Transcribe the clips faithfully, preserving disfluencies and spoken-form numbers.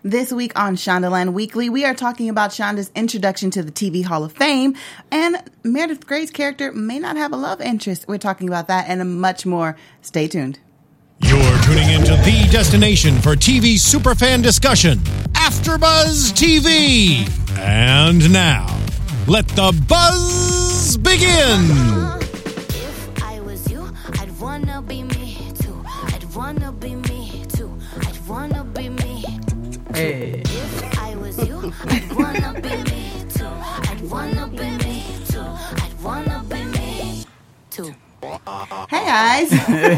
This week on Shondaland Weekly, we are talking about Shonda's introduction to the T V Hall of Fame, and Meredith Gray's character may not have a love interest. We're talking about that and much more. Stay tuned. You're tuning into the destination for T V superfan discussion, AfterBuzz T V. And now, let the buzz begin. If I was you, I'd wanna be me too. I'd wanna be me too. I'd wanna be me. Hey. If I was you, I'd wanna be me too. I'd wanna be me too. I'd wanna be me too. Hey guys.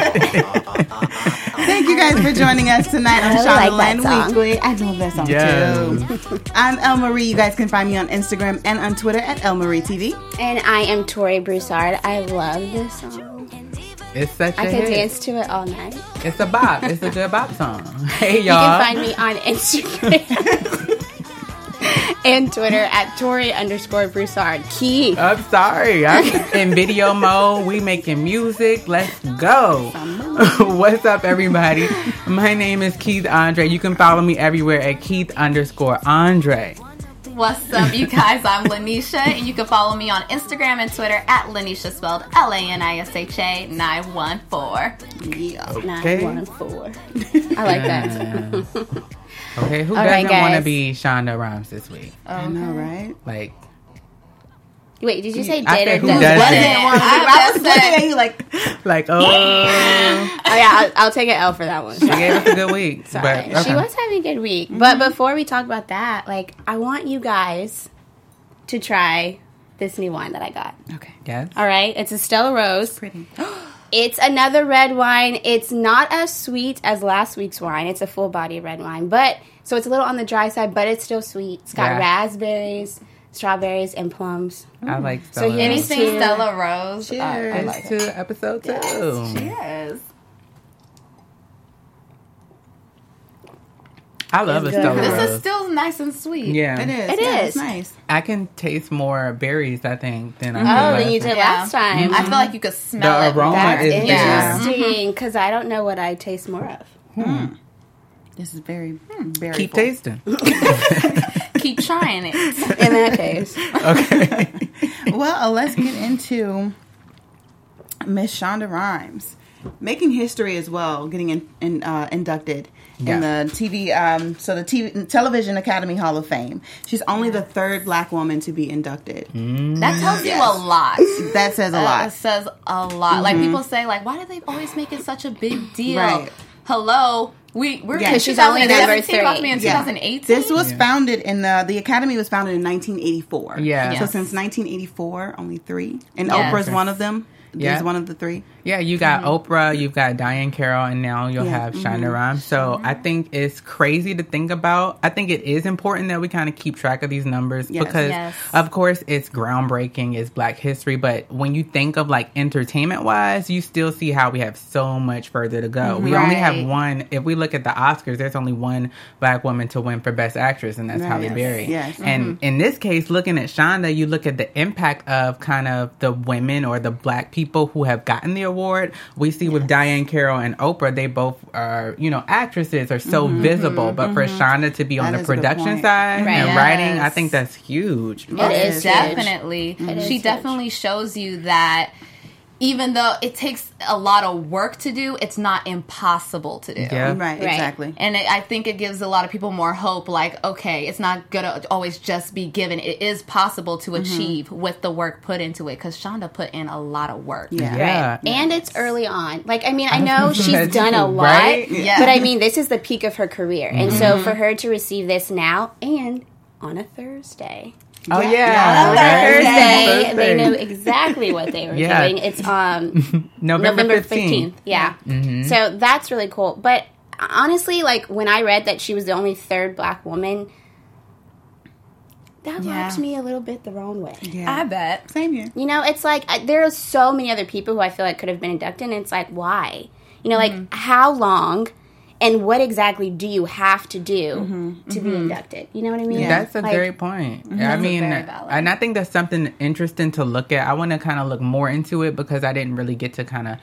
Thank you guys for joining us tonight on I really like Shondaland that song. Weekly. I love that song Yes. too. I'm El Marie. You guys can find me on Instagram and on Twitter at El Marie T V. And I am Tori Broussard. I love this song. It's such a I could hit. dance to it all night. It's a bop. It's a good bop song. Hey, You y'all. can find me on Instagram and Twitter at Tori underscore Broussard. Keith. I'm sorry. I'm in video mode. We making music. Let's go. What's up, everybody? My name is Keith Andre. You can follow me everywhere at Keith underscore Andre. What's up, you guys? I'm Lanisha, and you can follow me on Instagram and Twitter at Lanisha, spelled L A N I S H A nine one four. Yeah. Okay. nine one four. I like that. Okay, who All doesn't right, want to guys. be Shonda Rhimes this week? I know, right? Like, Wait, did you say I did said or who doesn't? doesn't? I was looking at you like, like, oh, Oh yeah, I'll, I'll take an L for that one. she gave us a good week. Sorry. But, okay. She was having a good week. But before we talk about that, like, I want you guys to try this new wine that I got. okay. Yes. All right? It's a Stella Rose. Pretty. It's another red wine. It's not as sweet as last week's wine. It's a full body red wine. But, so it's a little on the dry side, but it's still sweet. It's got Yeah. raspberries, strawberries, and plums. I like So Stella. you- Anything Cheers. Stella Rose. Cheers. Uh, I It's like to it. episode two. Cheers. I love It's a good. Stella This Rose. is still nice and sweet. yeah. It is. It yeah, is. It's nice. I can taste more berries, I think, than I Oh, did than last you did week. Yeah. last time. I feel like you could smell The it. aroma That's is Yeah. interesting, because I don't know what I taste more of. This is very, hmm, very Keep full. tasting. Keep trying it. In that case. Okay. Well, uh, let's get into Miss Shonda Rhimes making history as well, getting in, in, uh, inducted Yeah. in the T V. Um, so the T V Television Academy Hall of Fame. She's only the third Black woman to be inducted. That tells you Yes. a lot. That says a That lot. says a lot. Like, people say, like, why do they always make it such a big deal? Right. Hello, we we're Yeah. in She's only number twenty seventeen, three. about to be in Yeah. twenty eighteen. This was Yeah. founded in the the Academy was founded in nineteen eighty-four. Yeah. So Yes. since nineteen eighty-four, only three, and Yes. Oprah's one of them. Yeah. Is one of the three. Yeah, you got Oprah, you've got Diane Carroll, and now you'll Yeah. have Shonda Rhimes. So I think it's crazy to think about. I think it is important that we kind of keep track of these numbers Yes. because, Yes. of course, it's groundbreaking, it's Black history. But when you think of like entertainment wise, you still see how we have so much further to go. We only have Right. one. If we look at the Oscars, there's only one Black woman to win for Best Actress, and that's Right. Halle Yes. Berry. Yes. And in this case, looking at Shonda, you look at the impact of kind of the women or the Black people who have gotten the award. We see with Diane Carroll and Oprah, they both are, you know, actresses are so visible. But for Shonda to be on That the is a good production point. side Right. and Yes. writing, I think that's huge. It is huge. Definitely. It is She huge. definitely shows you that even though it takes a lot of work to do, it's not impossible to do. Yeah. Right. Right. Exactly. And it, I think it gives a lot of people more hope, like, okay, it's not going to always just be given. It is possible to achieve with the work put into it, because Shonda put in a lot of work. Yeah. Yeah. Right. And it's early on. Like, I mean, I know she's That's done a lot, right? Yeah. but I mean, this is the peak of her career. And so for her to receive this now and on a Thursday. Oh, Yeah. yeah. Yeah. Right? Thursday, Thursday. they knew exactly what they were Yeah. doing. It's um November, November fifteenth. fifteenth. Yeah. So that's really cool. But honestly, like when I read that she was the only third Black woman, that Yeah. rubs me a little bit the wrong way. Yeah. I bet. Same here. You know, it's like I, there are so many other people who I feel like could have been inducted, and it's like, why? You know, like how long and what exactly do you have to do to be inducted? You know what I mean? That's a Like, great point. I That's mean, very valid. and I think that's something interesting to look at. I want to kind of look more into it because I didn't really get to kind of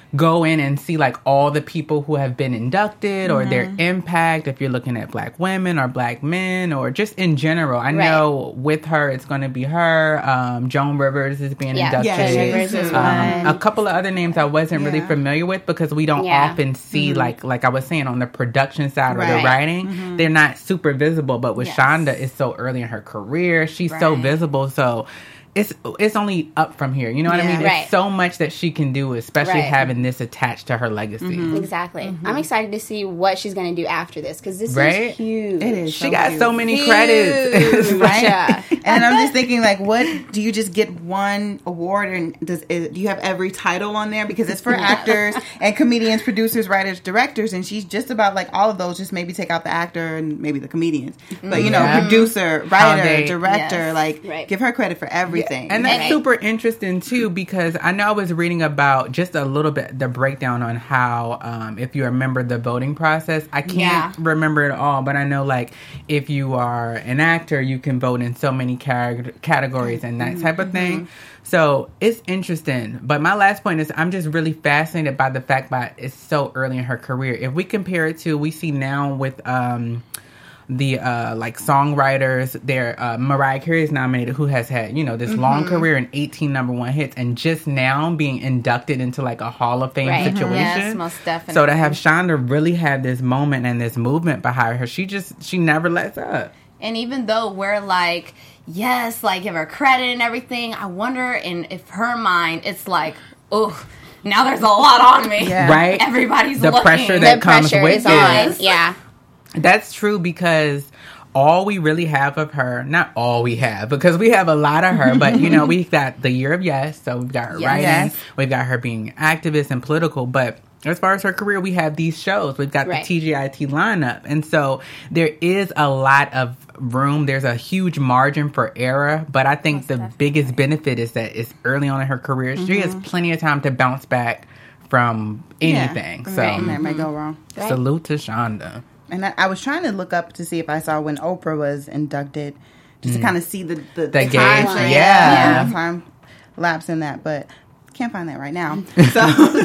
go in and see like all the people who have been inducted or their impact, if you're looking at black women or black men or just in general. I know with her it's going to be her. um Joan Rivers is being Yeah. inducted. Yeah, Joan Rivers is um, one. a couple of other names I wasn't really Yeah. familiar with because we don't Yeah. often see like like I was saying on the production side or the Right. writing, they're not super visible. But with Yes. Shonda, it's so early in her career, she's so Right. visible, so it's it's only up from here. You know what I Yeah. mean? Right. It's so much that she can do, especially Right. having this attached to her legacy. Exactly. I'm excited to see what she's going to do after this because this Right? is huge. It is. She so got huge. so many Huge, credits. right? Yeah. And I'm just thinking, like, what do you just get one award, and does is, do you have every title on there? Because it's for actors and comedians, producers, writers, directors, and she's just about like all of those. Just maybe take out the actor and maybe the comedians, but you know, Yeah. producer, How writer, they- director, Yes. like Right. give her credit for everything. And that's Right. super interesting too, because I know I was reading about just a little bit the breakdown on how, um, if you remember the voting process, I can't Yeah. remember it all, but I know like if you are an actor, you can vote in so many car- categories and that type of thing. So it's interesting. But my last point is I'm just really fascinated by the fact that it's so early in her career. If we compare it to, we see now with, um, the uh like songwriters, there uh Mariah Carey is nominated, who has had, you know, this long career and eighteen number one hits, and just now being inducted into like a Hall of Fame Right. situation. Yes, most definitely. So to have Shonda really have this moment and this movement behind her, she just she never lets up. And even though we're like, yes, like give her credit and everything, I wonder in if her mind it's like, oh, now there's a lot on me. Yeah. Right? Everybody's The looking. pressure that The comes pressure with is it. on. Yeah. That's true, because all we really have of her, not all we have, because we have a lot of her, but you know, we've got the Year of Yes, so we've got her Yes. writing, Yes. we've got her being activist and political, but as far as her career, we have these shows. We've got Right. the T G I T lineup. And so there is a lot of room. There's a huge margin for error. But I think the biggest benefit is that it's early on in her career. She has plenty of time to bounce back from anything. Yeah. So Right. That might go wrong. Right. salute to Shonda. And I, I was trying to look up to see if I saw when Oprah was inducted, just to kind of see the the, The gauge, timeline. yeah. the time lapse in that, but can't find that right now. So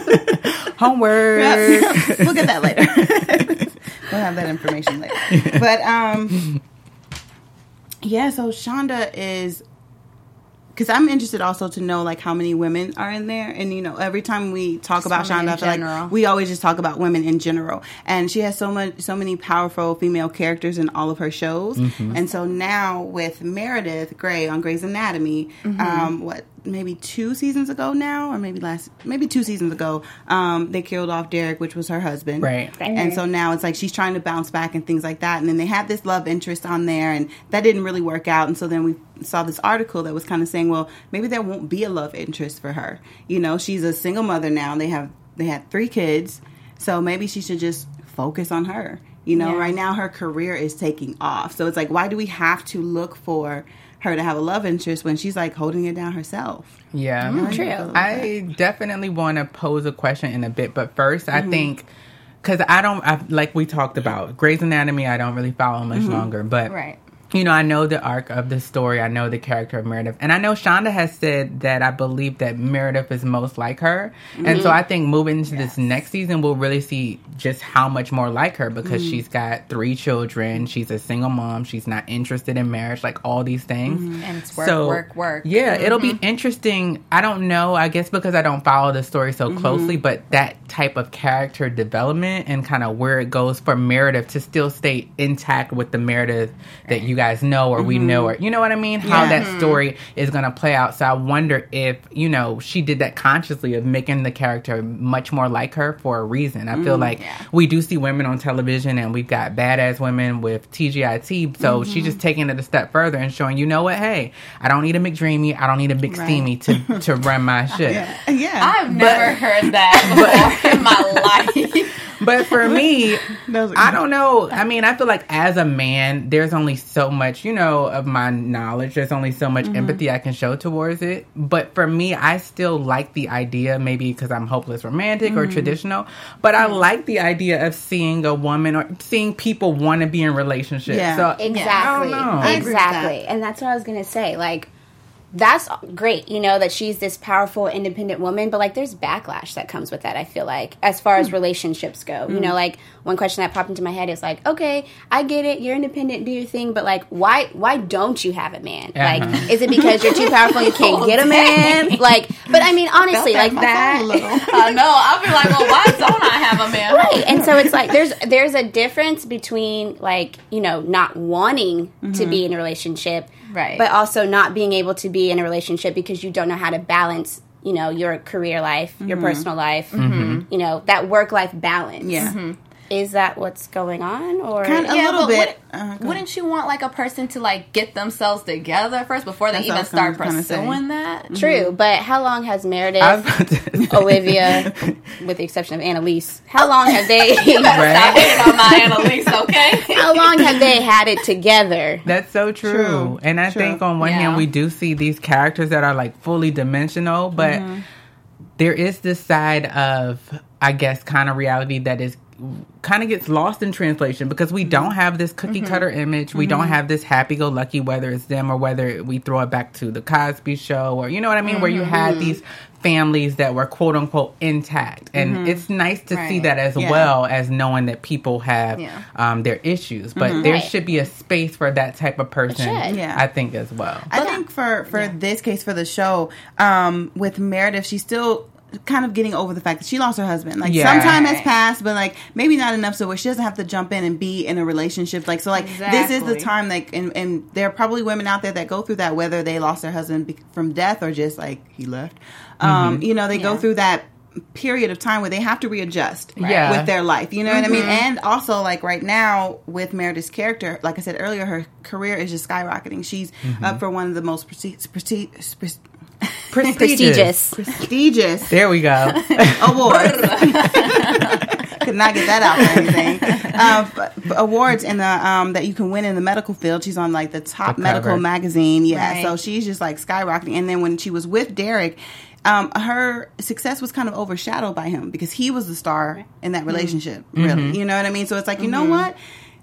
Homework. we'll get that later. We'll have that information later. But um, yeah. So Shonda is. Because I'm interested also to know like how many women are in there, and you know every time we talk about women Shonda, in I feel general. like we always just talk about women in general, and she has so much, so many powerful female characters in all of her shows, and so now with Meredith Grey on Grey's Anatomy, um, what maybe two seasons ago now, or maybe last, maybe two seasons ago, um, they killed off Derek, which was her husband, Right. and so now it's like she's trying to bounce back and things like that, and then they had this love interest on there, and that didn't really work out, and so then we saw this article that was kind of saying, well, maybe there won't be a love interest for her. You know, she's a single mother now. They have they had three kids, so maybe she should just focus on her. You know, Yeah. right now her career is taking off. So it's like, why do we have to look for her to have a love interest when she's like holding it down herself? Yeah. True. I definitely want to pose a question in a bit, but first, Mm-hmm. I think, because I don't, I, like we talked about, Grey's Anatomy, I don't really follow much Mm-hmm. longer, but. Right. You know, I know the arc of the story. I know the character of Meredith. And I know Shonda has said that I believe that Meredith is most like her. And so I think moving into this next season, we'll really see just how much more like her, because she's got three children. She's a single mom. She's not interested in marriage, like all these things. And it's work, work, work. Yeah, it'll be interesting. I don't know, I guess because I don't follow the story so closely, but that type of character development and kind of where it goes for Meredith to still stay intact with the Meredith that you guys know or we know, or you know what I mean? How Yeah. that story is going to play out. So I wonder if, you know, she did that consciously of making the character much more like her for a reason. I feel like we do see women on television, and we've got badass women with T G I T. So she's just taking it a step further and showing, you know what, hey, I don't need a McDreamy, I don't need a Big Right. Steamy to, to run my shit. Yeah, yeah. I've never heard that before in my life. But for me, Those are- I don't know. I mean, I feel like as a man, there's only so much, you know, of my knowledge. There's only so much empathy I can show towards it. But for me, I still like the idea, maybe because I'm hopeless romantic or traditional, but I like the idea of seeing a woman or seeing people want to be in relationships. Yeah. So Exactly. I don't know. I agree with Exactly. that. And that's what I was going to say. Like, that's great, you know, that she's this powerful, independent woman, but like there's backlash that comes with that, I feel like, as far as relationships go. You know, like one question that popped into my head is like, okay, I get it, you're independent, do your thing, but like why why don't you have a man? Uh-huh. Like, is it because you're too powerful and you can't get a man? Like, but I mean, honestly, like that. I know. I'll be like, well, why don't I have a man? Right. And so it's like there's there's a difference between like, you know, not wanting to be in a relationship, Right. but also not being able to be in a relationship because you don't know how to balance, you know, your career life, your personal life, you know, that work-life balance. Yeah. Is that what's going on? Or Kind of a Yeah, little but bit. Wouldn't, Uh, go wouldn't you want like a person to like get themselves together first before they That's what I even was start gonna- kinda say. pursuing that? True, but how long has I was Meredith, about to- Olivia, with the exception of Annalise, how long have they Stop Right? hating on my Annalise, okay? how long have they had it together? That's so true. True. And I True. think on one Yeah. hand, we do see these characters that are like fully dimensional, but Mm-hmm. there is this side of, I guess, kind of reality that is kind of gets lost in translation because we don't have this cookie cutter image. We don't have this happy go lucky, whether it's them or whether we throw it back to the Cosby Show or, you know what I mean, where you had these families that were quote unquote intact. And it's nice to see Right. that as Yeah. well as knowing that people have Yeah. um, their issues. But there Right. should be a space for that type of person, should. Yeah. I think, as well. I think for for this case for the show, um, with Meredith, she's still kind of getting over the fact that she lost her husband. Like Yeah. some time has passed, but like maybe not enough so where she doesn't have to jump in and be in a relationship. Like so, like this is the Exactly. time. Like and and there are probably women out there that go through that, whether they lost their husband be- from death or just like he left. Um, you know, they go Yeah. through that period of time where they have to readjust Yeah. with their life. You know what I mean? And also like right now with Meredith's character, like I said earlier, her career is just skyrocketing. She's up for one of the most presti- presti- pre- Prestigious. prestigious There we go. awards. Could not get that out for anything. Uh, but- but awards in the um, that you can win in the medical field. She's on like the top The medical cover. magazine. Yeah, Right. so she's just like skyrocketing. And then when she was with Derek, um, her success was kind of overshadowed by him because he was the star in that relationship. Really, you know what I mean? So it's like, you know what?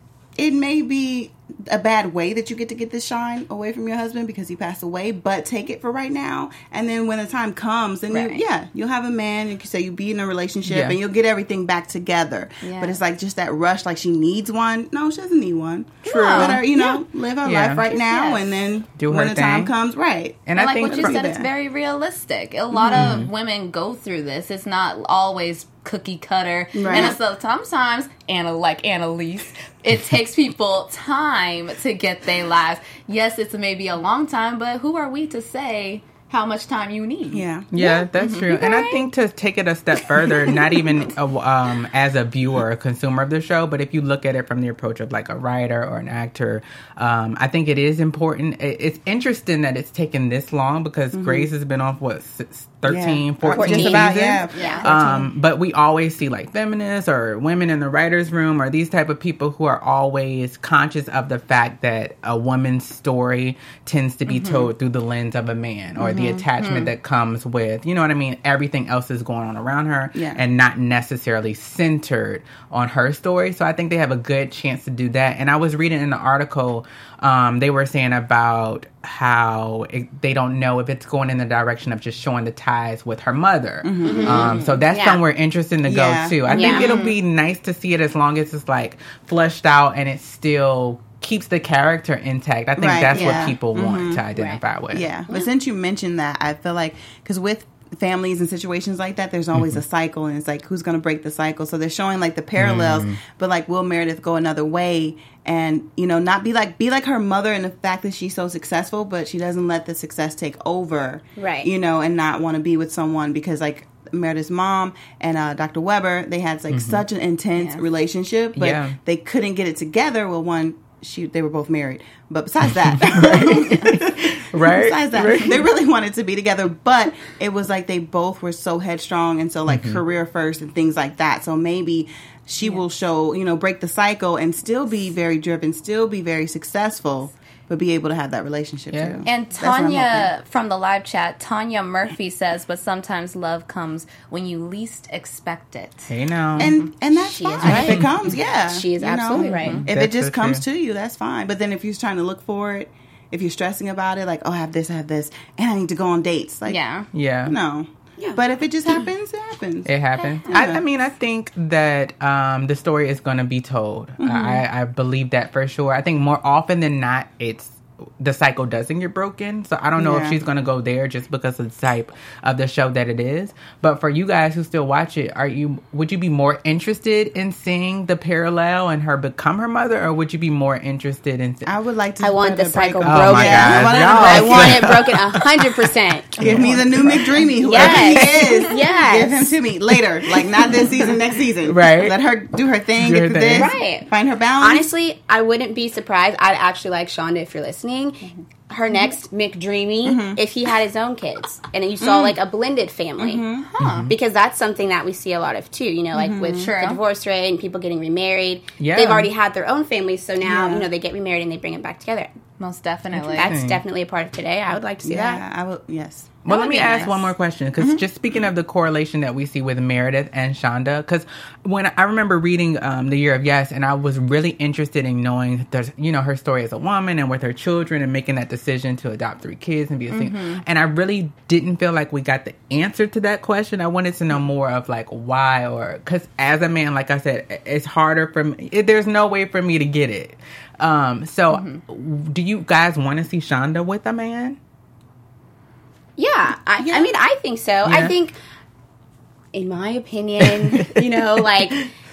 It may be a bad way that you get to get this shine away from your husband because he passed away, but take it for right now. And then when the time comes, then Right. you, yeah, you'll have a man. You can say you be in a relationship Yeah. and you'll get everything back together. Yeah. But it's like just that rush, like she needs one. No, she doesn't need one. True. Let her, you know, live her Yeah. life right now, Yes. and then Do when her the time thing. comes, right. And And I like think what you for- said, it's there. very realistic. A lot Mm-hmm. of women go through this. It's not always cookie cutter. Right. And it's so sometimes, Anna, like Annalise, it takes people time to get their lives. Yes, it's maybe a long time, but who are we to say how much time you need? Yeah. Yeah, that's true. And I think to take it a step further, not even uh, um, as a viewer, a consumer of the show, but if you look at it from the approach of like a writer or an actor, um, I think it is important. It- It's interesting that it's taken this long because Grace has been off, what, six, thirteen, Yeah. fourteen Just about, seasons? yeah. Yeah. Um, but we always see like feminists or women in the writer's room or these type of people who are always conscious of the fact that a woman's story tends to be told through the lens of a man or the attachment that comes with, you know what I mean? Everything else is going on around her Yeah. and not necessarily centered on her story. So I think they have a good chance to do that. And I was reading in the article, um, they were saying about how it, they don't know if it's going in the direction of just showing the ties with her mother. Um, so that's Yeah. somewhere interesting to Yeah. go too. I think Yeah. it'll be nice to see it as long as it's like fleshed out and it still keeps the character intact. I think Right, that's yeah. what people want to identify with. Yeah, but since you mentioned that, I feel like because with families and situations like that, there's always a cycle, and it's like who's going to break the cycle. So they're showing like the parallels, but like will Meredith go another way and you know not be like be like her mother in the fact that she's so successful, but she doesn't let the success take over, Right. You know, and not want to be with someone because like. Meredith's mom and uh, Doctor Weber, they had like such an intense Yes. relationship, but Yeah. they couldn't get it together. Well, one, she they were both married, but besides that, Right? Besides that, they really wanted to be together, but it was like they both were so headstrong and so like career first and things like that. So maybe she will show, you know, break the cycle and still be very driven, still be very successful, but be able to have that relationship Yeah. too. And That's what I'm Tanya from the live chat, Tanya Murphy says, but sometimes love comes when you least expect it. Hey now. And and that's She is fine right. if it comes, yeah. She is you know. absolutely right. If That's it just so comes true. to you, that's fine. But then if you're trying to look for it if you're stressing about it, like, oh, I have this, I have this, and I need to go on dates. Like, Yeah. Yeah. no. Yeah. But if it just happens, it happens. It happens. I, I mean, I think that um, the story is going to be told. Mm-hmm. I, I believe that for sure. I think more often than not, it's the cycle doesn't get broken. So I don't know Yeah. if she's going to go there just because of the type of the show that it is. But for you guys who still watch it, are you would you be more interested in seeing the parallel and her become her mother, or would you be more interested in? I would like to. I want for the cycle break broken. up. Oh my Yeah, God, I want it to y'all. break I up. want it broken a hundred percent. Give me the new McDreamy, whoever Yes. he is. Yes. Give him to me later. Like, not this season, next season. Right. Let her do her thing, Do get her to thing. this, Right. find her balance. Honestly, I wouldn't be surprised. I'd actually like Shonda, if you're listening, her next McDreamy, if he had his own kids and you saw like a blended family. Because that's something that we see a lot of too, you know, like with True. the divorce rate and people getting remarried. Yeah. They've already had their own families, so now, Yeah. you know, they get remarried and they bring them back together. Most definitely. That's definitely a part of today. I would like to see yeah, that. I will. Yes. Well, That let would me be ask nice. one more question, because just speaking of the correlation that we see with Meredith and Shonda, because when I remember reading um, The Year of Yes, and I was really interested in knowing, there's, you know, her story as a woman and with her children and making that decision to adopt three kids and be a single. Mm-hmm. And I really didn't feel like we got the answer to that question. I wanted to know more of like why, or because as a man, like I said, it's harder for me. It, there's no way for me to get it. Um, so, Mm-hmm. do you guys want to see Shonda with a man? Yeah, I, I mean, I think so. I Yeah. think, in my opinion, you know, like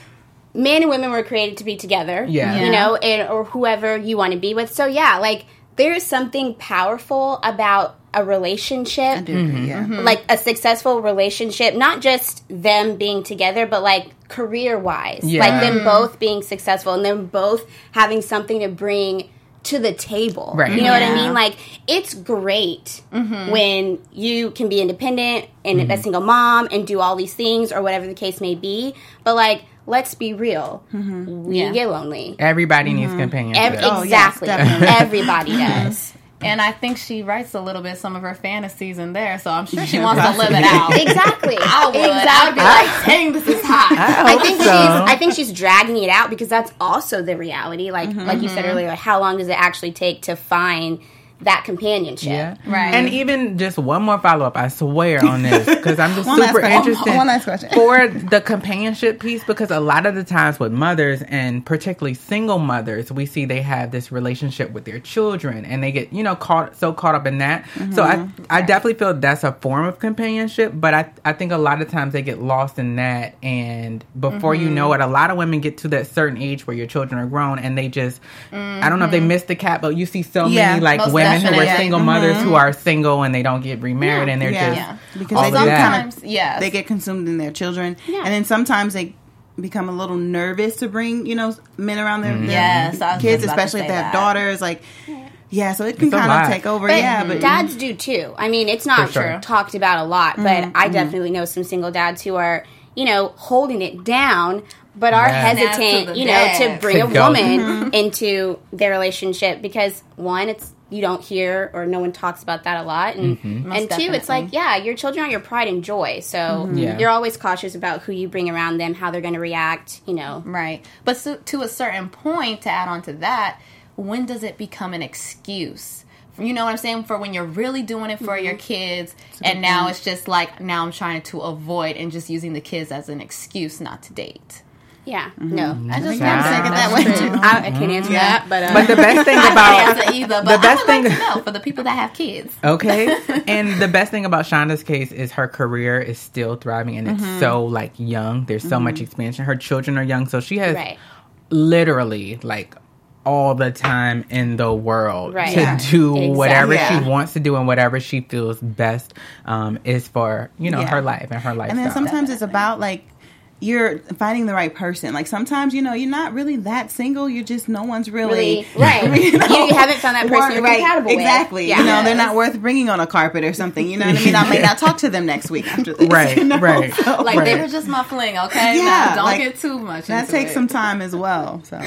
men and women were created to be together. Yeah. you Yeah. know, and or whoever you want to be with. So yeah, like there is something powerful about a relationship, I do agree, yeah. like a successful relationship, not just them being together, but like career wise, Yeah. like them both being successful and them both having something to bring to the table. Right. You know what I Yeah. mean? Like, it's great when you can be independent and a single mom and do all these things or whatever the case may be. But, like, let's be real. We Yeah. get lonely. Everybody needs companionship. Ev- Oh, yes, exactly. definitely. Everybody does. And I think she writes a little bit some of her fantasies in there, so I'm sure she Yeah, wants to live it possibly. out. Exactly. I would. I'd Exactly. be like, dang, this is hot. I I hope think so. she's I think she's dragging it out because that's also the reality. Like like you said earlier, like how long does it actually take to find that companionship? Yeah. Right. And even just one more follow up, I swear, on this, because I'm just One last super question. interested One last question. for the companionship piece, because a lot of the times with mothers, and particularly single mothers, we see they have this relationship with their children and they get, you know, caught so caught up in that. So I I definitely feel that's a form of companionship, but I, I think a lot of times they get lost in that, and before you know it, a lot of women get to that certain age where your children are grown and they just, I don't know if they missed the cat, but you see so Yeah, many like most women who are definitely. single mothers who are single and they don't get remarried and they're Yeah. just Yeah. Because all they of do that. kind of Sometimes, yes. they get consumed in their children, Yeah. and then sometimes they become a little nervous to bring, you know, men around their, their Yes, I was kids, just about to especially if say they have that. daughters. Like, yeah, so it can It's a kind lot. of take over. But yeah, but dads do too. I mean, it's not For sure. talked about a lot, but Mm-hmm. I definitely know some single dads who are, you know, holding it down, but are Yeah. Snap to hesitant, the you know, to dad. bring To a go. woman Mm-hmm. into their relationship because one, it's you don't hear or no one talks about that a lot, and Mm-hmm. and Most two, it's like definitely. yeah, your children are your pride and joy, so Mm-hmm. Yeah. you're always cautious about who you bring around them, how they're going to react, you know. Right. But so, to a certain point, to add on to that, when does it become an excuse? You know what I'm saying? For when you're really doing it for your kids, and now it's just like, now I'm trying to avoid and just using the kids as an excuse not to date. Yeah, no, I just Yeah. want to take it that that's way, true. too. I, I can't answer that, but uh, But the best thing I about can't answer either, but the best I would thing- like to know for the people that have kids. okay, and the best thing about Shonda's case is her career is still thriving and it's so like young. There's so much expansion. Her children are young, so she has right. literally like all the time in the world Right. to Yeah. do Exactly. whatever Yeah. she wants to do and whatever she feels best um, is for, you know, Yeah. her life and her lifestyle. and then sometimes it's about like you're finding the right person. Like sometimes, you know, you're not really that single. You're just no one's really, Really, right. you, know, You haven't found that person you're right, compatible with. exactly. Yeah. You know, they're not worth bringing on a carpet or something. You know what I mean? I may not talk to them next week after this. Right, you know? right. So Like, they Right. were just my fling, okay? Yeah, Now, don't like, get too much that into takes it. some time as well. So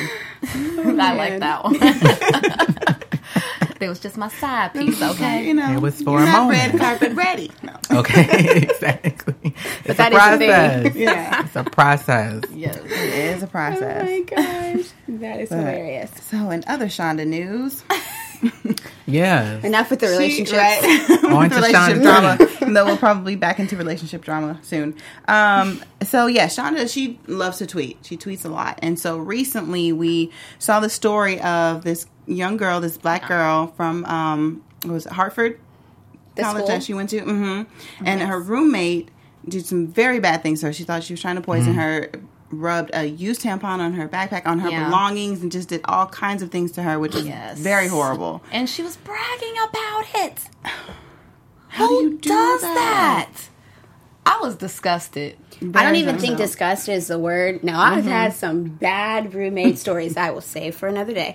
I like that one. It was just my side piece, okay? you know, It was for you're a not moment. red carpet ready. No. Okay, exactly. It's that a is the thing. process. Yeah. It's a process. Yes. It is a process. gosh, that is hilarious. So, in other Shonda news, Yeah. Enough with the relationship. Right. On With to relationship Shonda drama. Tweet. No, we'll probably be back into relationship drama soon. Um, so yeah, Shonda, she loves to tweet. She tweets a lot. And so recently we saw the story of this young girl, this black girl from, um, what was it, Hartford The College school? that she went to. Mm-hmm. And her roommate did some very bad things to her. She thought she was trying to poison Mm-hmm. her, rubbed a used tampon on her backpack, on her Yeah. belongings, and just did all kinds of things to her, which is Yes. very horrible. And she was bragging about it. How Who do you do does that? that? I was disgusted. I don't Very even much think so. disgust is the word. Now, I've had some bad roommate stories I will save for another day.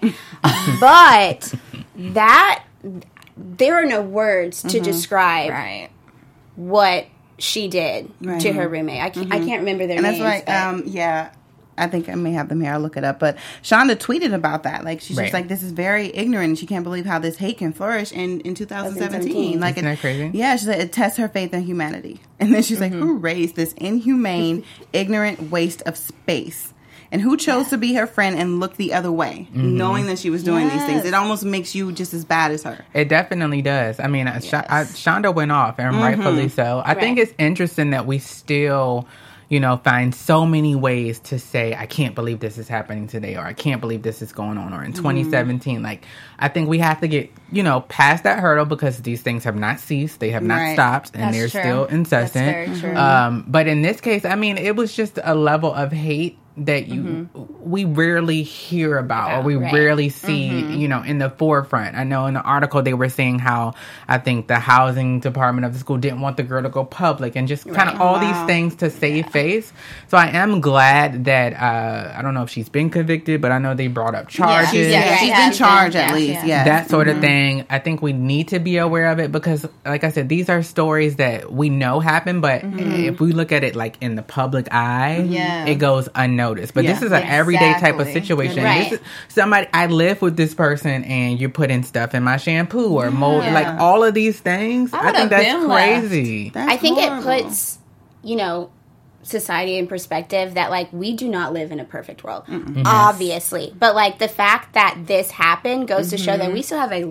But that, there are no words to describe Right. what she did Right. to her roommate. I can't, I can't remember their And that's names. why, but- um, yeah, I think I may have them here. I'll look it up. But Shonda tweeted about that. Like, she's Right. just like, this is very ignorant. And she can't believe how this hate can flourish in, in two thousand seventeen. Like, Isn't that crazy? Yeah, she said it tests her faith in humanity. And then she's like, who raised this inhumane, ignorant waste of space? And who chose to be her friend and look the other way, knowing that she was doing these things? Yes. It almost makes you just as bad as her. It definitely does. I mean, Sh- I, Shonda went off, and rightfully so. I think Right. it's interesting that we still, you know, find so many ways to say, I can't believe this is happening today, or I can't believe this is going on, or in twenty seventeen. Like, I think we have to get, you know, past that hurdle, because these things have not ceased. They have not Right. stopped, and That's they're true. still incessant. That's very true. Um, but in this case, I mean, it was just a level of hate that you we rarely hear about, or we Right. rarely see, you know, in the forefront. I know in the article they were saying how I think the housing department of the school didn't want the girl to go public, and just kind of all Wow. these things to save face. So I am glad that uh, I don't know if she's been convicted, but I know they brought up charges. She's, Yeah, yeah, right. she's Yeah, been charged yeah, at least, yeah. yes. That sort of thing. I think we need to be aware of it, because, like I said, these are stories that we know happen, but if we look at it like in the public eye, Yeah. it goes unnoticed. But this Yeah. is an everyday type of Exactly. situation. Right. This is somebody, I live with this person, and you're putting stuff in my shampoo or mold, Yeah. like all of these things. I I, would've think that's been left. crazy. That's I think horrible. it puts, you know, society in perspective that, like, we do not live in a perfect world, obviously. But, like, the fact that this happened goes to show that we still have a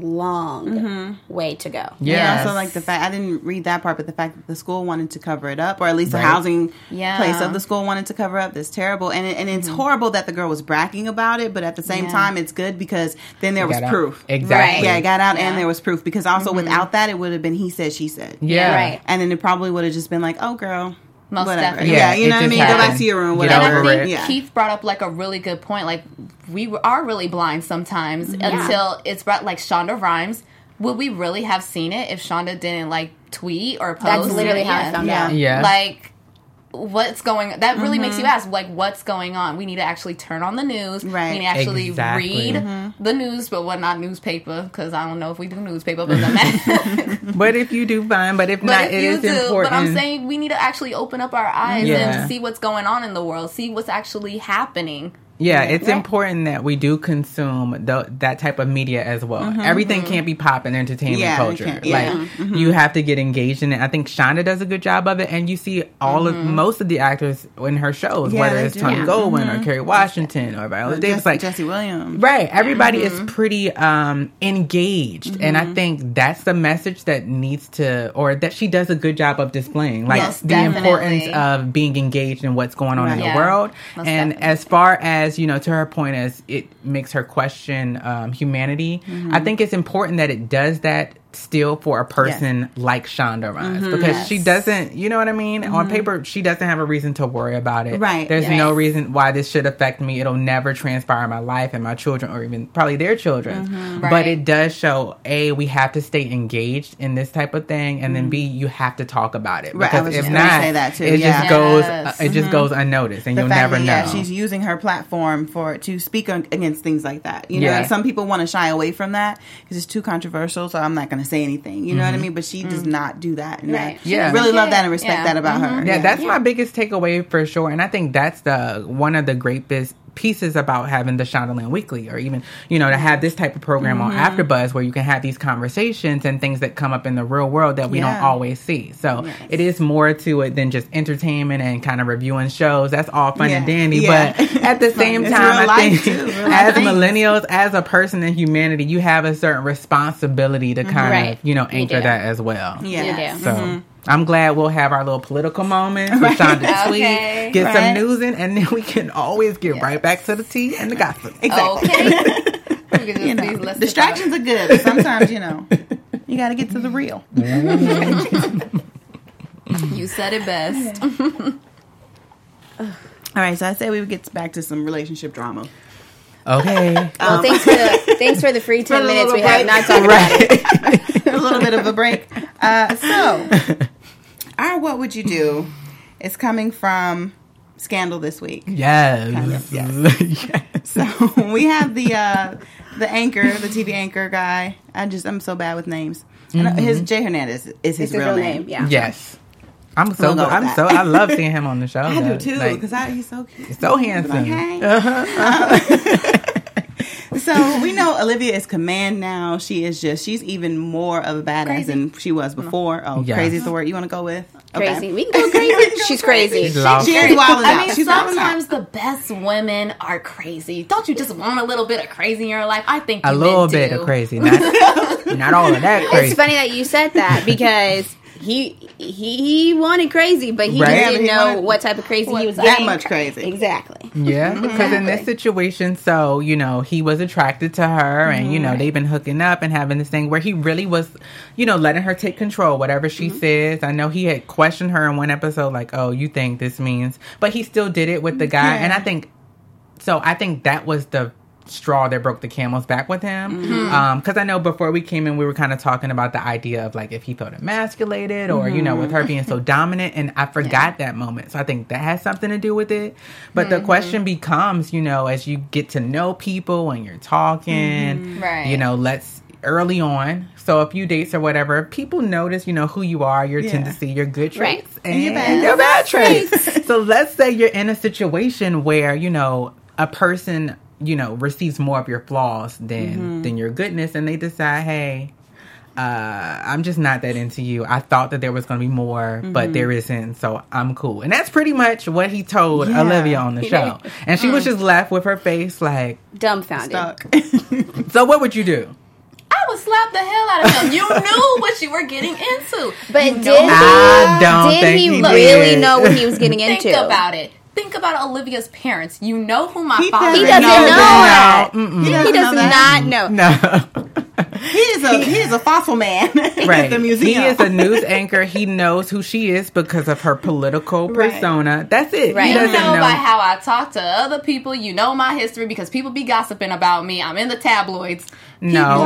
long way to go. Yeah. And also, like, the fact, I didn't read that part, but the fact that the school wanted to cover it up, or at least the Right. housing Yeah. place of the school wanted to cover up, that's terrible. And it, and it's horrible that the girl was bragging about it, but at the same Yeah. time, it's good because then there was Got out. proof. Exactly. Yeah, it got out, and Yeah. there was proof. Because also, without that, it would have been he said, she said. Yeah. Right. And then it probably would have just been like, oh, girl. Most whatever. definitely. Yeah, Yeah, you it know what I just mean? Go back happened. to your room, Get whatever. And I over think it. Yeah. Keith brought up like a really good point. Like, we are really blind sometimes until it's brought, like Shonda Rhimes. Would we really have seen it if Shonda didn't like tweet or post? That's literally how I Yeah. found Yeah. out. Yeah. Like, what's going? That really makes you ask, like, what's going on? We need to actually turn on the news. Right. We need to actually Exactly. read the news, but what not newspaper? Because I don't know if we do newspaper, but it doesn't matter. But if you do, fine. But if But not, if it you is do, important. but I'm saying we need to actually open up our eyes Yeah. and see what's going on in the world, see what's actually happening. Yeah, it's Right. important that we do consume the, that type of media as well. Everything can't be pop and entertainment Yeah, it culture. can't- yeah. Like you have to get engaged in it. I think Shonda does a good job of it, and you see all of most of the actors in her shows, Yeah, whether they it's do. Tony Yeah. Goldwyn or Kerry Washington or Viola Davis. Jesse, Like Jesse Williams. right, everybody is pretty um, engaged, and I think that's the message that needs to, or that she does a good job of displaying, like Yes, the definitely. importance of being engaged in what's going on in Right. the Yeah, world. most And definitely. as far as, you know, to her point, as it makes her question um, humanity, I think it's important that it does that still for a person like Shonda Rhimes, because she Yes. doesn't, you know what I mean? On paper, she doesn't have a reason to worry about it. Right. There's Yes. no reason why this should affect me. It'll never transpire in my life and my children, or even probably their children. But Right. it does show, A, we have to stay engaged in this type of thing, and then B, you have to talk about it. Right, I Because was if just gonna not, say that too, it yeah. just goes, Yes. uh, it just goes unnoticed, and The you'll fact never that, know. yeah, she's using her platform for to speak on, against things like that. You know, Yeah. and some people want to shy away from that because it's too controversial. So I'm not going to say anything. You know what I mean? But she does not do that. And Right. I Yeah. really love Okay. that and respect Yeah. that about her. Yeah, that's my biggest takeaway for sure, and I think that's the one of the greatest pieces about having the Shondaland Weekly, or even, you know, to have this type of program mm-hmm. on AfterBuzz where you can have these conversations and things that come up in the real world that we yeah. don't always see. So yes. it is more to it than just entertainment and kind of reviewing shows. That's all fun yeah. and dandy. Yeah. But at the same time, I think as millennials, as a person in humanity, you have a certain responsibility to kind right. of, you know, anchor that as well. Yeah. So mm-hmm. I'm glad we'll have our little political moments with Shonda tweet, okay. get right. some news in, and then we can always get yes. right back to the tea and the gossip. Exactly. Okay. You know, distractions are good, but sometimes, you know, you got to get to the real. You said it best. All right, so I say we would get back to some relationship drama. Okay. Well, um, thanks for the thanks for the free ten minutes we break. have not talked right. about it. A little bit of a break. Uh, so, our What Would You Do is coming from Scandal this week. Yes. Kind of, yes. yes. So we have the uh, the anchor, the T V anchor guy. I just I'm so bad with names. Mm-hmm. And his Jay Hernandez is his it's real, real name. name. Yeah. Yes. I'm so we'll good. I'm so I love seeing him on the show. I though. do too because like, he's so cute. He's so handsome. Like, hey. uh-huh. So we know Olivia is command now. She is just, she's even more of a badass crazy. than she was before. Oh, yes. Crazy is the word you want to go with? Crazy. Okay. We can go crazy. She's crazy. She's she, she is wild I mean, She's sometimes the best women are crazy. Don't you just want a little bit of crazy in your life? I think you A little bit do. of crazy. Not, not all of that crazy. It's funny that you said that because he he, he wanted crazy, but he right. didn't yeah, know wanted, what type of crazy he was that getting. much crazy. Exactly. Yeah, because exactly. in this situation, so, you know, he was attracted to her and, you know, right. they've been hooking up and having this thing where he really was, you know, letting her take control, whatever she mm-hmm. says. I know he had questioned her in one episode, like, oh, you think this means, but he still did it with the guy. Yeah. And I think, so I think that was the straw that broke the camel's back with him. Mm-hmm. Um, because I know before we came in, we were kind of talking about the idea of like if he felt emasculated or, mm-hmm. you know, with her being so dominant. And I forgot yeah. that moment. So I think that has something to do with it. But mm-hmm. the question becomes, you know, as you get to know people and you're talking, mm-hmm. right. you know, let's early on. So a few dates or whatever, people notice, you know, who you are, your yeah. tendency, your good traits right. and, and your bad, your bad traits. So let's say you're in a situation where, you know, a person, you know, receives more of your flaws than mm-hmm. than your goodness, and they decide, hey, uh, I'm just not that into you. I thought that there was going to be more, mm-hmm. but there isn't, so I'm cool. And that's pretty much what he told yeah. Olivia on the show. And she mm. was just left with her face like dumbfounded. So what would you do? I would slap the hell out of him. You knew what you were getting into. But you did, know he, I don't did think he, he really did. know what he was getting Think into? Think about it. Think about Olivia's parents. You know who my he father is. He doesn't know, know that. Mm-mm. He, doesn't he does know not know. No. He is a he is a fossil man right. at the museum. He is a news anchor. He knows who she is because of her political persona. Right. That's it. Right. He You doesn't know, know by how I talk to other people. You know my history because people be gossiping about me. I'm in the tabloids. No, no, no,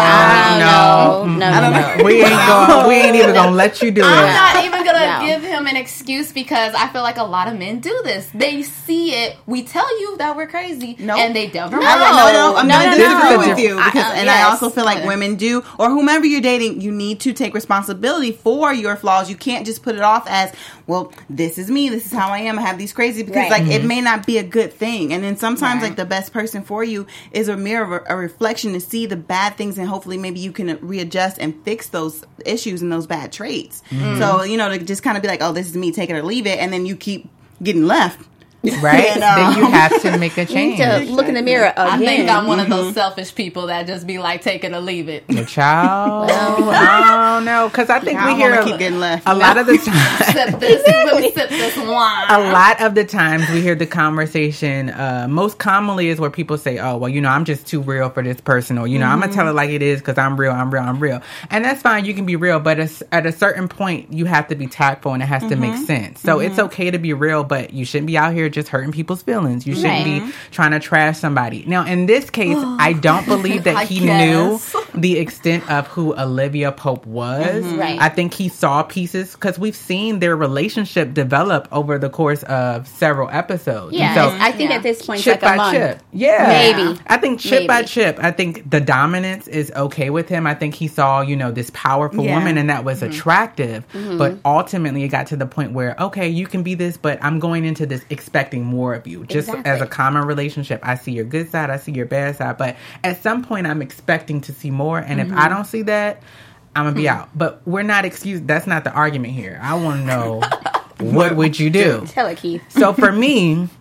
no, no, no, no, no. We ain't going. We ain't even gonna let you do I'm it. I'm not even gonna No. give him an excuse because I feel like a lot of men do this. They see it. We tell you that we're crazy, Nope. and they don't. No, no, no. I'm No, going to no, disagree no. with you because, I- uh, and I yes. also feel like women do, or whomever you're dating, you need to take responsibility for your flaws. You can't just put it off as, well, this is me, this is how I am. I have these crazy because, Right. like, Mm-hmm. it may not be a good thing. And then sometimes, Right. like, the best person for you is a mirror, a reflection to see the bad things, and hopefully, maybe you can readjust and fix those issues and those bad traits. Mm-hmm. So, you know, to just kind of be like, oh, this is me, take it or leave it, and then you keep getting left. Right? And, um, Then you have to make a You need change. to look in the mirror again. I think I'm one of Mm-hmm. those selfish people that just be like, take it or leave it. Your child. I don't know. Because I think I we don't hear wanna a, keep getting left. a lot of the time. Sip this, let me sip this wine. A lot of the times we hear the conversation, uh, most commonly is where people say, oh, well, you know, I'm just too real for this person. Or, you know, Mm-hmm. I'm going to tell it like it is because I'm real, I'm real, I'm real. And that's fine. You can be real. But it's, at a certain point, you have to be tactful and it has Mm-hmm. to make sense. So it's okay to be real, but you shouldn't be out here just hurting people's feelings. You shouldn't Right. be trying to trash somebody. Now, in this case, I don't believe that I he guess. knew the extent of who Olivia Pope was. Mm-hmm. Right. I think he saw pieces because we've seen their relationship develop over the course of several episodes. Yeah, And so I think Yeah. at this point, chip it's like by a month. chip. Yeah. Maybe. I think chip by Maybe. chip, I think the dominance is okay with him. I think he saw, you know, this powerful Yeah. woman and that was Mm-hmm. attractive. But ultimately it got to the point where, okay, you can be this, but I'm going into this expecting more of you. Just Exactly. as a common relationship, I see your good side, I see your bad side. But at some point I'm expecting to see more. And if I don't see that, I'm going to be out. But we're not excused. That's not the argument here. I want to know, what would you do? Tell it, Keith. So for me,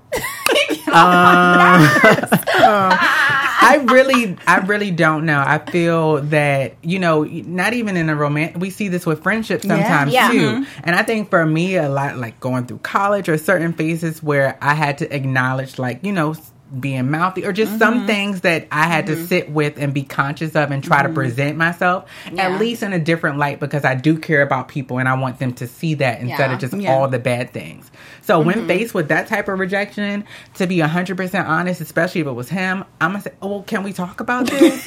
um, I really, I really don't know. I feel that, you know, not even in a romance, we see this with friendships sometimes Yeah. too. And I think for me, a lot like going through college or certain phases where I had to acknowledge, like, you know, being mouthy or just some things that I had to sit with and be conscious of and try to present myself Yeah. at least in a different light, because I do care about people and I want them to see that instead Yeah. of just Yeah. all the bad things. So when faced with that type of rejection, to be one hundred percent honest, especially if it was him, I'm going to say, oh, can we talk about this?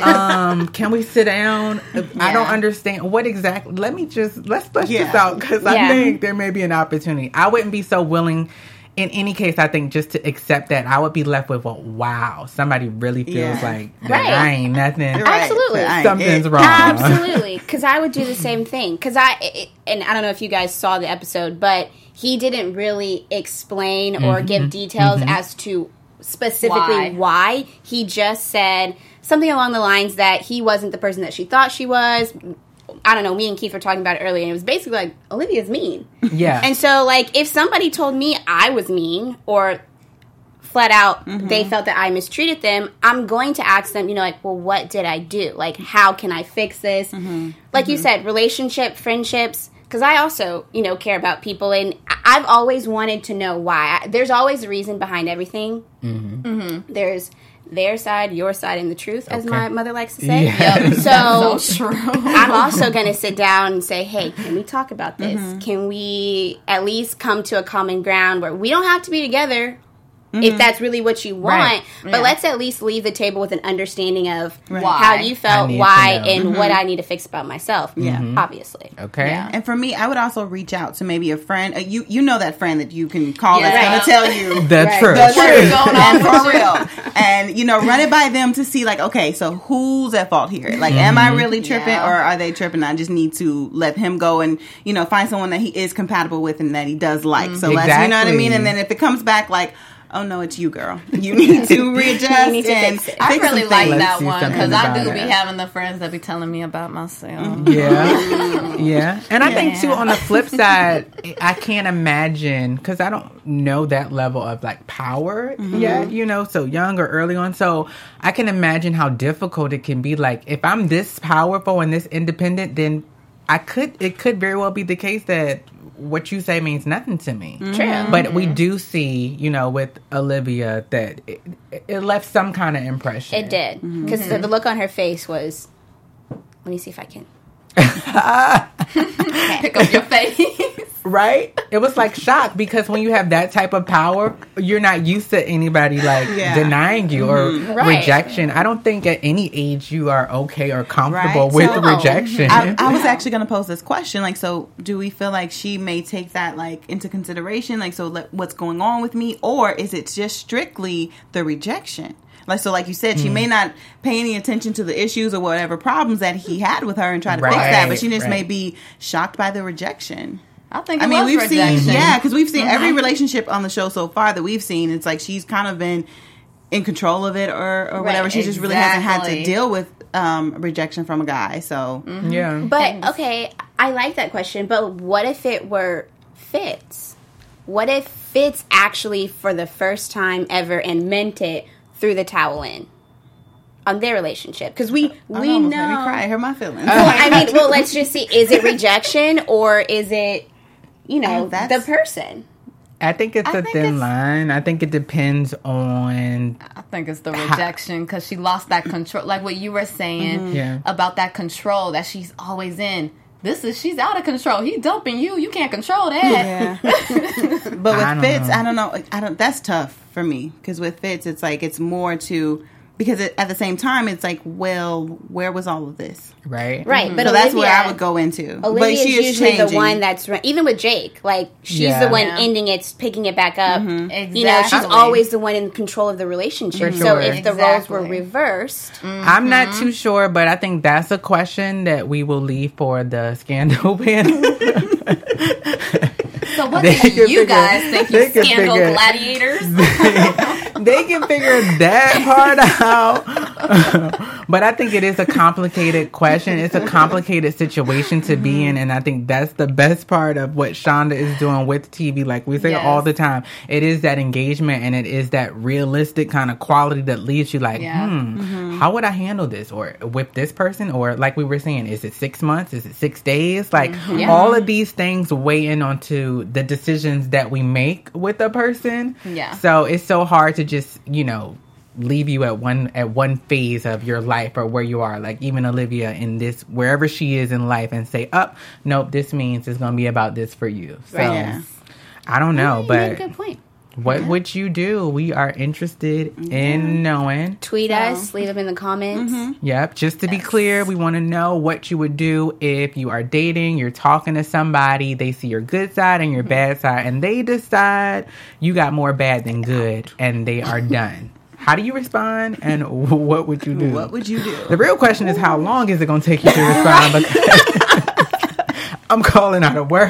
um, can we sit down? I don't understand. What exactly? Let me just, let's flesh this Yeah. out, because Yeah. I think there may be an opportunity. I wouldn't be so willing in any case, I think just to accept that, I would be left with, well, wow, somebody really feels Yeah. like that Right. I ain't nothing. Right. Absolutely. But I ain't Something's it. wrong. Absolutely, because I would do the same thing. Because I, it, and I don't know if you guys saw the episode, but he didn't really explain or Mm-hmm. give details as to specifically Why. why. He just said something along the lines that he wasn't the person that she thought she was. I don't know. Me and Keith were talking about it earlier, and it was basically like, Olivia's mean. Yeah. And so, like, if somebody told me I was mean or flat out they felt that I mistreated them, I'm going to ask them, you know, like, well, what did I do? Like, how can I fix this? Like you said, relationship, friendships, because I also, you know, care about people, and I- I've always wanted to know why. I, there's always a reason behind everything. Mm-hmm. There's their side, your side, and the truth, as Okay. my mother likes to say. Yeah. So, So true. I'm also going to sit down and say, hey, can we talk about this? Can we at least come to a common ground where we don't have to be together if that's really what you want, Right. but Yeah. let's at least leave the table with an understanding of Why. how you I felt, need to why, know. and what I need to fix about myself. Yeah. Obviously. Okay. Yeah. And for me, I would also reach out to maybe a friend. Uh, you you know that friend that you can call Yeah. that's going to tell you The Right. truth. the truth going on and with for you. real. And you know, run it by them to see like, okay, so who's at fault here? Like, am I really tripping, Yeah. or are they tripping? I just need to let him go and you know find someone that he is compatible with and that he does like. So let's, you know what I Exactly. mean. And then if it comes back like, oh no, it's you, girl. You need to readjust You need to and fix it. I fix really some like things. Let's that do one something because I about do it. be having the friends that be telling me about myself. Yeah. Yeah. And I think, too, Yeah. on the flip side, I can't imagine, because I don't know that level of, like, power yet, you know, so young or early on. So I can imagine how difficult it can be. Like, if I'm this powerful and this independent, then I could, it could very well be the case that what you say means nothing to me. True. But we do see, you know, with Olivia that it, it left some kind of impression. It did. Because the, the look on her face was, let me see if I can. Pick up your face. Right? It was like shock, because when you have that type of power, you're not used to anybody like Yeah. denying you or Right. rejection. I don't think at any age you are okay or comfortable Right. with So- rejection. I, I was actually going to pose this question. Like, so do we feel like she may take that like into consideration? Like, so like, what's going on with me? Or is it just strictly the rejection? Like, so like you said, she may not pay any attention to the issues or whatever problems that he had with her and try to fix Right, that. But she just right. may be shocked by the rejection. I think it I mean, was we've rejection. seen, yeah, because we've seen every relationship on the show so far that we've seen. It's like she's kind of been in control of it or, or whatever. She just really hasn't had to exactly. deal with um, rejection from a guy. So, yeah. But, okay, I like that question, but what if it were Fitz? What if Fitz actually, for the first time ever, and meant it, threw the towel in on their relationship? Because we, oh, we no, almost know... made me cry. I hurt my feelings. Well, I mean, well, let's just see. Is it rejection or is it, you know, Oh, that's- the person? I think it's I a think thin it's- line. I think it depends on. I think it's the rejection because she lost that control. Like what you were saying Yeah. about that control that she's always in. This is, she's out of control. He dumping you. You can't control that. Yeah. But I with don't Fitz, know. I don't know. I don't. That's tough for me because with Fitz, it's like it's more to because it, at the same time, it's like, well, where was all of this? Right. Right, but so Olivia, that's where I would go into. Olivia but is she is usually changing. the one that's even with Jake. Like she's Yeah. the one Yeah. ending it, picking it back up. Exactly. You know, she's always the one in control of the relationship. For So sure. if the roles were Exactly. reversed, I'm not too sure, but I think that's a question that we will leave for the scandal panel. So what They do can you figure- guys think, they you can scandal figure- gladiators? They can figure that part out. But I think it is a complicated question. It's a complicated situation to be in. And I think that's the best part of what Shonda is doing with T V. Like we say Yes. all the time, it is that engagement and it is that realistic kind of quality that leaves you like, Yeah. hmm, how would I handle this? Or with this person? Or like we were saying, is it six months? Is it six days? Like Yeah. all of these things weigh in onto the decisions that we make with a person. Yeah. So it's so hard to just, you know, leave you at one at one phase of your life or where you are. Like even Olivia in this, wherever she is in life, and say, "Up, oh, nope, this means it's going to be about this for you." So Right. Yeah. I don't know, you made a but good point. what would you do? We are interested in knowing. Tweet So- us, leave them in the comments. Yep. Just to be clear, we want to know what you would do if you are dating, you're talking to somebody, they see your good side and your bad side, and they decide you got more bad than good, and they are done. How do you respond, and what would you do? What would you do? The real question is, how long is it going to take you to respond? Because I'm calling out a word.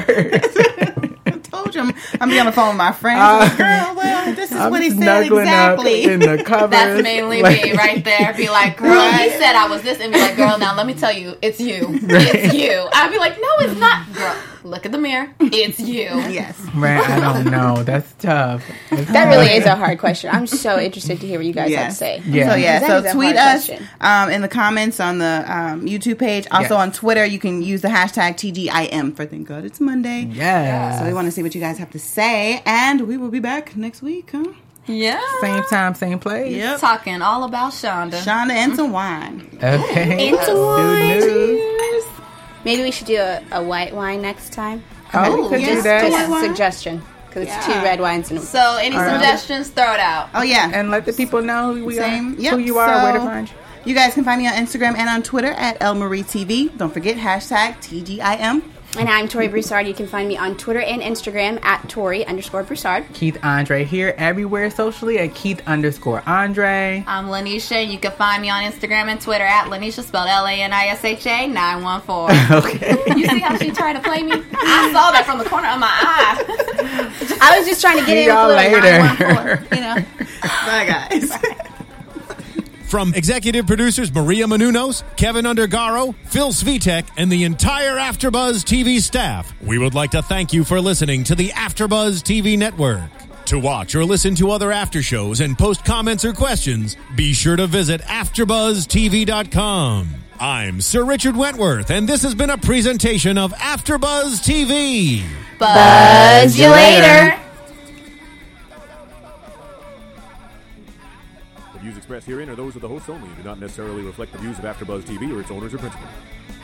I told you I'm, I'm be on the phone with my friends. Uh, like, girl, well, this is I'm what he said snuggling exactly. up in the covers. That's mainly Like- me right there. Be like, girl, he said I was this, and be like, girl, now let me tell you, it's you. It's you. I'd be like, no, it's not. Girl, look at the mirror. It's you. Yes. Right, I don't know. That's tough. It's That really hard. is a hard question. I'm so interested to hear what you guys have to Yes. say. Yeah. So yeah, That so is a tweet hard us question. um, in the comments on the um, YouTube page. Also Yes. on Twitter, you can use the hashtag T G I M for Thank God It's Monday. Yeah. So we want to see what you guys have to say, and we will be back next week, huh? Yeah. Same time, same place. Yep. Talking all about Shonda. Shonda and some wine. Okay. Into wine. Good news. Maybe we should do a, a white wine next time. Oh, we could yes. do that. Just White a wine? suggestion. Because it's two Yeah. red wines and So, any right. suggestions? Throw it out. Oh yeah. And let the people know who we Same. are, Yep. who you are, where to So- find you. You guys can find me on Instagram and on Twitter at El Marie T V. Don't forget hashtag T G I M. And I'm Tori Broussard. You can find me on Twitter and Instagram at Tori underscore Broussard. Keith Andre here everywhere socially at Keith underscore Andre. I'm Lanisha, and you can find me on Instagram and Twitter at Lanisha, spelled L A N I S H A nine one four. Okay. You see how she tried to play me? I saw that from the corner of my eye. I was just trying to get See in with y'all a little later. nine one four, you know. Bye guys. From executive producers Maria Menounos, Kevin Undergaro, Phil Svitek, and the entire AfterBuzz T V staff, we would like to thank you for listening to the AfterBuzz T V network. To watch or listen to other after shows and post comments or questions, be sure to visit after buzz T V dot com. I'm Sir Richard Wentworth, and this has been a presentation of AfterBuzz T V. Buzz you later. The views expressed herein are those of the hosts only and do not necessarily reflect the views of AfterBuzz T V or its owners or principals.